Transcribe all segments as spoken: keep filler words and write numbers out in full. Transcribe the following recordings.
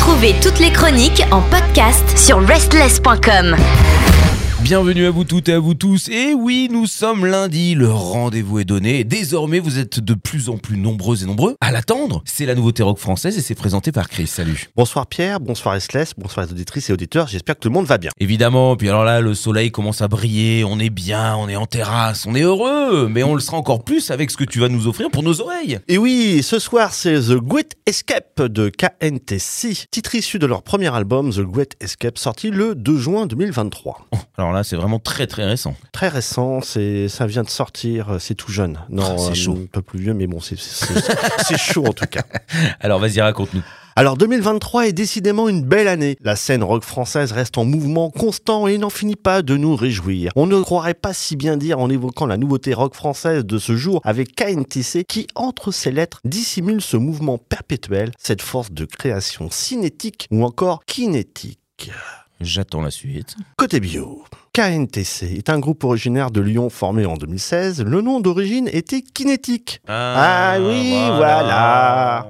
Retrouvez toutes les chroniques en podcast sur restless point com. Bienvenue à vous toutes et à vous tous. Et oui, nous sommes lundi, le rendez-vous est donné. Désormais, vous êtes de plus en plus nombreux et nombreux à l'attendre. C'est la nouveauté rock française et c'est présenté par Chris. Salut. Bonsoir Pierre, bonsoir Restless, bonsoir les auditrices et auditeurs. J'espère que tout le monde va bien. Évidemment, puis alors là, le soleil commence à briller, on est bien, on est en terrasse, on est heureux. Mais on le sera encore plus avec ce que tu vas nous offrir pour nos oreilles. Et oui, ce soir, c'est The Great Escape de K N T C, titre issu de leur premier album The Great Escape, sorti le deux juin deux mille vingt-trois. Oh, alors là, c'est vraiment très très récent. Très récent, c'est, ça vient de sortir, c'est tout jeune. Non, oh, c'est chaud. Un peu plus vieux, mais bon, c'est, c'est, c'est, c'est chaud en tout cas. Alors vas-y, raconte-nous. Alors deux mille vingt-trois est décidément une belle année. La scène rock française reste en mouvement constant et n'en finit pas de nous réjouir. On ne croirait pas si bien dire en évoquant la nouveauté rock française de ce jour avec K N T C qui, entre ses lettres, dissimule ce mouvement perpétuel, cette force de création cinétique ou encore kinétique. J'attends la suite. Côté bio, K N T C est un groupe originaire de Lyon formé en deux mille seize. Le nom d'origine était Kinétique. Ah, ah oui, voilà, voilà.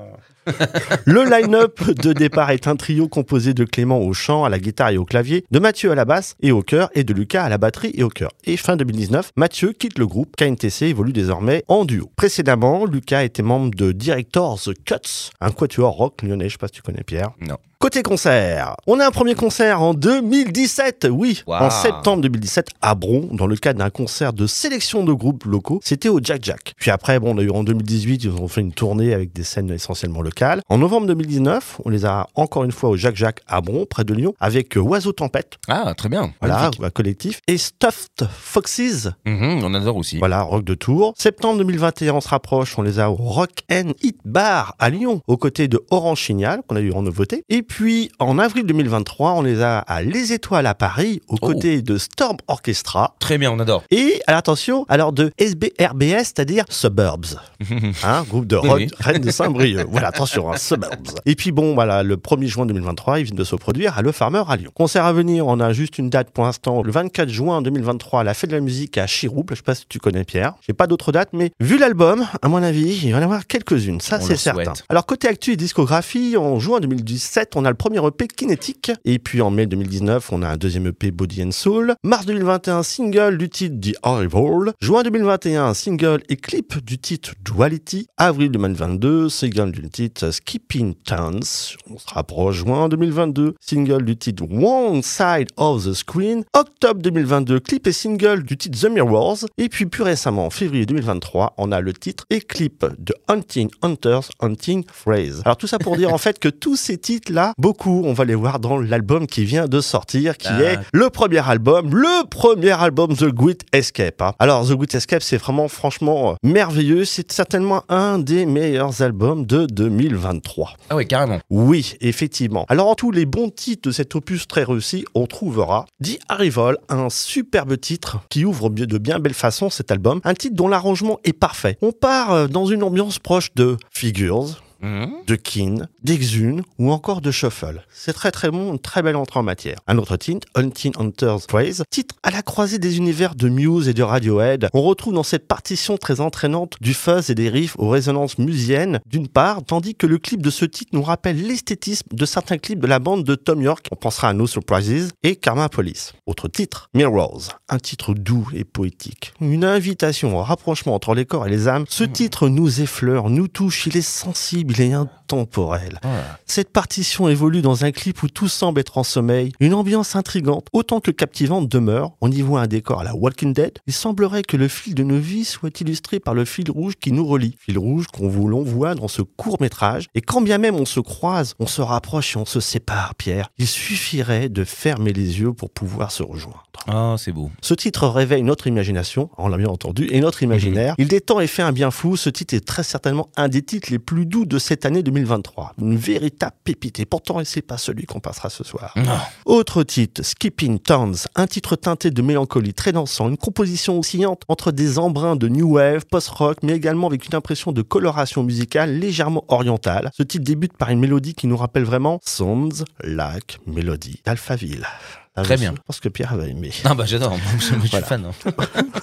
Le line-up de départ est un trio composé de Clément au chant, à la guitare et au clavier, de Mathieu à la basse et au chœur et de Lucas à la batterie et au chœur. Et fin deux mille dix-neuf, Mathieu quitte le groupe. K N T C évolue désormais en duo. Précédemment, Lucas était membre de Directors Cuts, un quatuor rock lyonnais, je sais pas si tu connais Pierre. Non. Côté concert, on a un premier concert en deux mille dix-sept, oui, wow. En septembre deux mille dix-sept à Bron, dans le cadre d'un concert de sélection de groupes locaux, c'était au Jack Jack. Puis après, bon, on a eu en deux mille dix-huit, ils ont fait une tournée avec des scènes essentiellement locales. En novembre deux mille dix-neuf, on les a encore une fois au Jack Jack à Bron, près de Lyon, avec Oiseau Tempête. Ah, très bien. Voilà, un collectif. Et Stuffed Foxes. Mmh, on adore aussi. Voilà, rock de Tours. Septembre deux mille vingt et un, on se rapproche, on les a au Rock and Hit Bar à Lyon, aux côtés de Orange Signal, qu'on a eu en nouveauté. Et puis, en avril deux mille vingt-trois, on les a à Les Étoiles à Paris, aux oh. côtés de Storm Orchestra. Très bien, on adore. Et, attention, alors de S B R B S, c'est-à-dire Suburbs. Hein, groupe de rock, oui. Rennes de Saint-Brieuc. Voilà, attention, hein, Suburbs. Et puis bon, voilà, le premier juin deux mille vingt-trois, ils viennent de se produire à Le Farmer à Lyon. Concert à venir, on a juste une date pour l'instant, le vingt-quatre juin deux mille vingt-trois, à la Fête de la Musique à Chirouble. Je sais pas si tu connais Pierre. J'ai pas d'autres dates, mais vu l'album, à mon avis, il va y en avoir quelques-unes. Ça, on c'est certain. Souhaite. Alors, côté actu et discographie, en juin deux mille dix-sept, on a le premier E P Kinétique. Et puis en mai deux mille dix-neuf, on a un deuxième E P Body and Soul. Mars deux mille vingt et un, single du titre The Arrival. Juin deux mille vingt et un, single et clip du titre Duality. Avril deux mille vingt-deux, single du titre Skipping Tones. On se rapproche. Juin deux mille vingt-deux, single du titre One Side of the Screen. Octobre deux mille vingt-deux, clip et single du titre The Mirrors. Et puis plus récemment, en février deux mille vingt-trois, on a le titre et clip de Hunting Hunters, Hunting Phrase. Alors tout ça pour dire en fait que tous ces titres-là, beaucoup, on va les voir dans l'album qui vient de sortir, qui ah. est le premier album, le premier album The Great Escape. Hein. Alors The Great Escape, c'est vraiment franchement euh, merveilleux. C'est certainement un des meilleurs albums de deux mille vingt-trois. Ah oui, carrément. Oui, effectivement. Alors en tous les bons titres de cet opus très réussi, on trouvera The Arrival, un superbe titre qui ouvre de bien belle façon cet album. Un titre dont l'arrangement est parfait. On part dans une ambiance proche de Figures, Mmh. de Keane, d'Exune ou encore de Shuffle. C'est très très bon, une très belle entrée en matière. Un autre titre, Hunting Hunters Phrase, titre à la croisée des univers de Muse et de Radiohead. On retrouve dans cette partition très entraînante du fuzz et des riffs aux résonances musiennes d'une part, tandis que le clip de ce titre nous rappelle l'esthétisme de certains clips de la bande de Tom York. On pensera à No Surprises et Karma Police. Autre titre, Mirrors, un titre doux et poétique. Une invitation au rapprochement entre les corps et les âmes. Ce titre nous effleure, nous touche, il est sensible, il est intemporel. Ouais. Cette partition évolue dans un clip où tout semble être en sommeil. Une ambiance intrigante, autant que captivante demeure. On y voit un décor à la Walking Dead. Il semblerait que le fil de nos vies soit illustré par le fil rouge qui nous relie. Fil rouge qu'on l'on voit dans ce court-métrage. Et quand bien même on se croise, on se rapproche et on se sépare, Pierre. Il suffirait de fermer les yeux pour pouvoir se rejoindre. Ah, c'est beau. Ce titre réveille notre imagination, on l'a bien entendu, et notre imaginaire. Mmh. Il détend et fait un bien fou. Ce titre est très certainement un des titres les plus doux de cette année deux mille vingt-trois. Une véritable pépite. Et pourtant, c'est pas celui qu'on passera ce soir. Non. Autre titre, Skipping Tones, un titre teinté de mélancolie très dansant, une composition oscillante entre des embruns de new wave, post-rock, mais également avec une impression de coloration musicale légèrement orientale. Ce titre débute par une mélodie qui nous rappelle vraiment Sounds Like Melody d'Alphaville. Ah, Très je bien. pense que Pierre va aimer. Ah bah j'adore, moi, je, je suis Voilà. fan. Hein.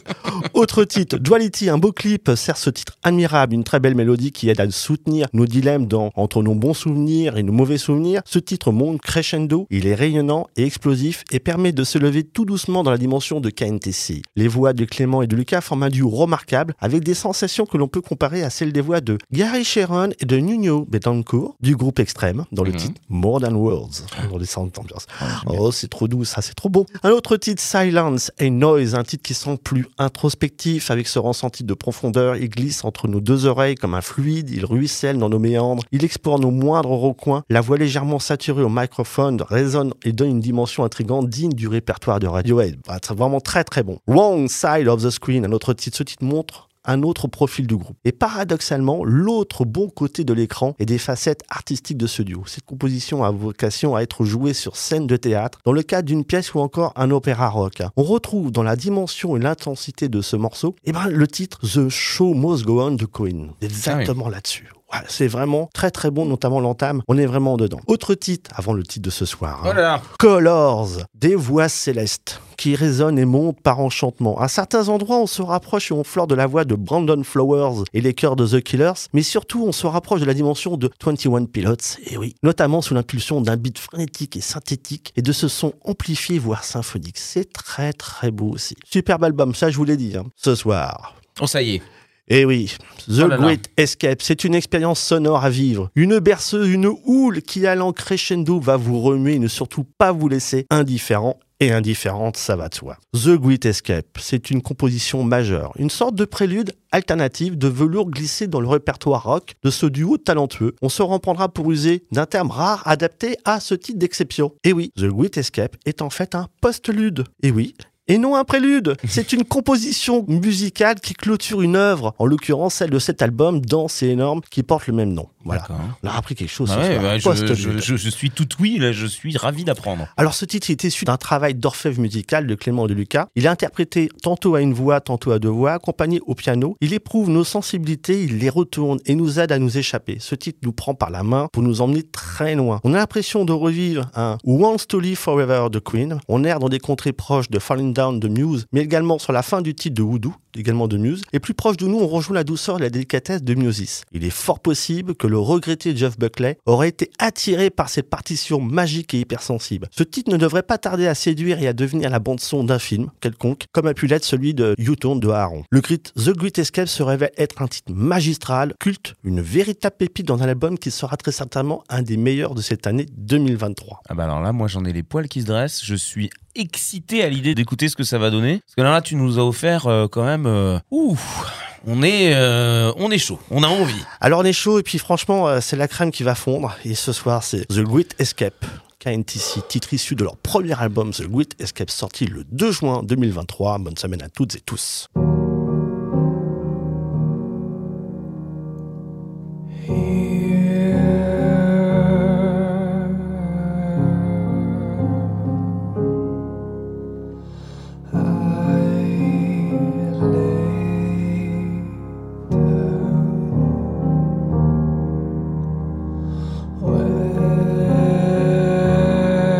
Autre titre, Duality, un beau clip, sert ce titre admirable, une très belle mélodie qui aide à soutenir nos dilemmes dans, entre nos bons souvenirs et nos mauvais souvenirs. Ce titre monte crescendo, il est rayonnant et explosif et permet de se lever tout doucement dans la dimension de K N T C. Les voix de Clément et de Lucas forment un duo remarquable avec des sensations que l'on peut comparer à celles des voix de Gary Sharon et de Nuno Betancourt du groupe Extrême dans le Mhm. titre More Than Words. Dans les centres d'ambiance. Ah, j'aime bien. Oh, c'est trop doux, ça, c'est trop beau. Un autre titre, Silence and Noise, un titre qui semble plus introspectif, avec ce ressenti de profondeur. Il glisse entre nos deux oreilles comme un fluide, il ruisselle dans nos méandres, il explore nos moindres recoins. La voix légèrement saturée au microphone résonne et donne une dimension intrigante digne du répertoire de Radiohead. Ah, c'est vraiment très très bon. Wrong Side of the Screen, un autre titre. Ce titre montre un autre profil du groupe. Et paradoxalement, l'autre bon côté de l'écran et des facettes artistiques de ce duo. Cette composition a vocation à être jouée sur scène de théâtre, dans le cadre d'une pièce ou encore un opéra rock. On retrouve dans la dimension et l'intensité de ce morceau, eh ben, le titre The Show Must Go On de Queen. Exactement là-dessus. Ouais, c'est vraiment très très bon, notamment l'entame. On est vraiment dedans. Autre titre, avant le titre de ce soir. hein. Oh là là. Colors, des voix célestes qui résonnent et montent par enchantement. À certains endroits, on se rapproche et on fleure de la voix de Brandon Flowers et les chœurs de The Killers, mais surtout, on se rapproche de la dimension de vingt et un Pilots, et oui, notamment sous l'impulsion d'un beat frénétique et synthétique et de ce son amplifié, voire symphonique. C'est très très beau aussi. Superbe album, ça je vous l'ai dit, hein. Ce soir. Oh ça y est. Eh oui, The Oh là là. Great Escape, c'est une expérience sonore à vivre. Une berceuse, une houle qui allant crescendo va vous remuer et ne surtout pas vous laisser indifférent. Et indifférente, ça va de soi. The Great Escape, c'est une composition majeure, une sorte de prélude alternative de velours glissé dans le répertoire rock de ce duo talentueux. On se reprendra pour user d'un terme rare adapté à ce type d'exception. Et oui, The Great Escape est en fait un post-lude. Et oui, et non un prélude. C'est une composition musicale qui clôture une œuvre, en l'occurrence celle de cet album dense et énorme qui porte le même nom. Voilà. D'accord. On a appris quelque chose. Ah ce ouais, soir. bah, je, Post-lude. je, je, je suis tout oui, là, je suis ravi d'apprendre. Alors ce titre est issu d'un travail d'orfèvre musical de Clément et de Lucas. Il est interprété tantôt à une voix, tantôt à deux voix, accompagné au piano. Il éprouve nos sensibilités, il les retourne et nous aide à nous échapper. Ce titre nous prend par la main pour nous emmener très loin. On a l'impression de revivre un Who Wants to Live Forever de Queen. On erre dans des contrées proches de Falling Down de Muse, mais également sur la fin du titre de Voodoo, également de Muse. Et plus proche de nous, on rejoint la douceur et la délicatesse de Musis. Il est fort possible que le regretté Jeff Buckley aurait été attiré par cette partition magique et hypersensible. Ce titre ne devrait pas tarder à séduire et à devenir la bande-son d'un film quelconque, comme a pu l'être celui de U-Turn de Aaron. Le Great, The Great Escape se révèle être un titre magistral, culte, une véritable pépite dans un album qui sera très certainement un des meilleurs de cette année deux mille vingt-trois. Ah bah alors là, moi j'en ai les poils qui se dressent, je suis excité à l'idée d'écouter ce que ça va donner. Parce que là, là tu nous as offert euh, quand même... Euh, ouf, on est, euh, on est chaud, on a envie. Alors on est chaud et puis franchement, euh, c'est la crème qui va fondre. Et ce soir, c'est The Great Escape. K N T C, titre issu de leur premier album The Great Escape, sorti le deux juin deux mille vingt-trois. Bonne semaine à toutes et tous.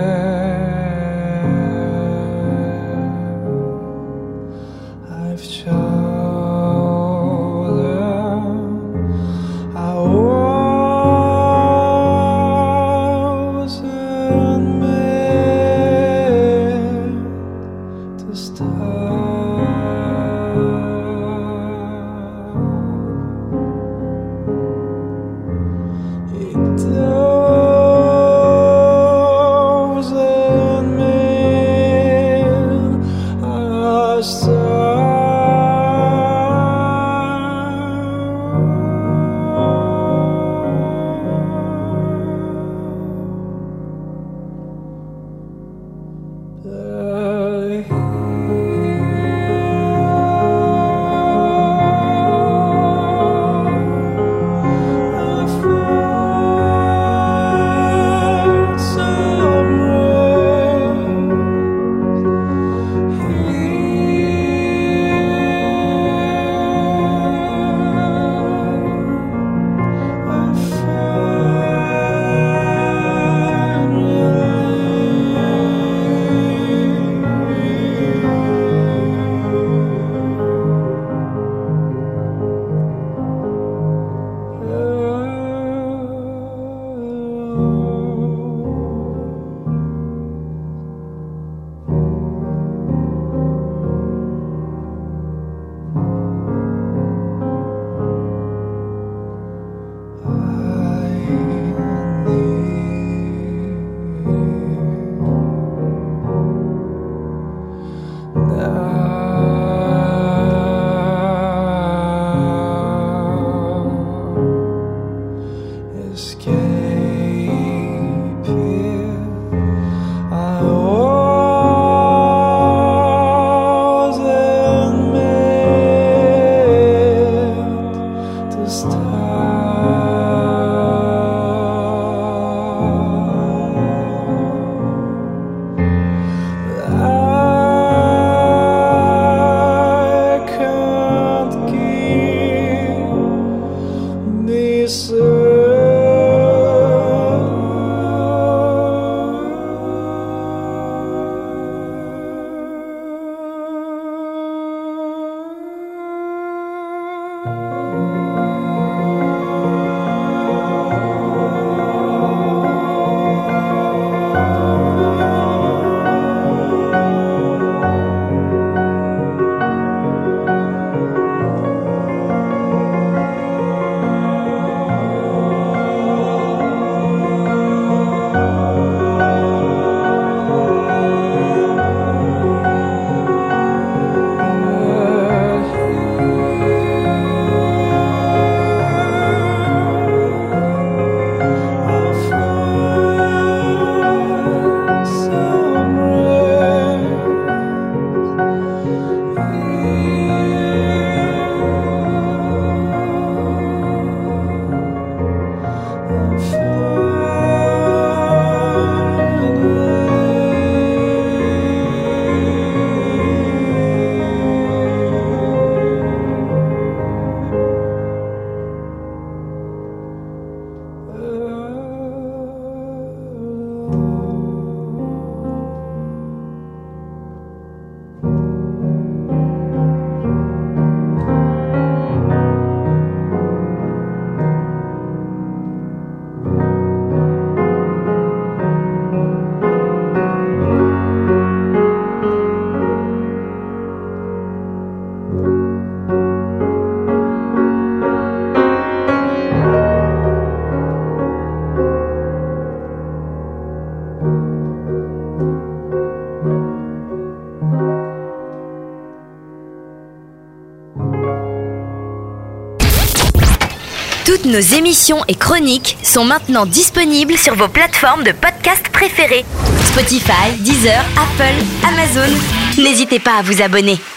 I've chosen Toutes nos émissions et chroniques sont maintenant disponibles sur vos plateformes de podcast préférées. Spotify, Deezer, Apple, Amazon. N'hésitez pas à vous abonner.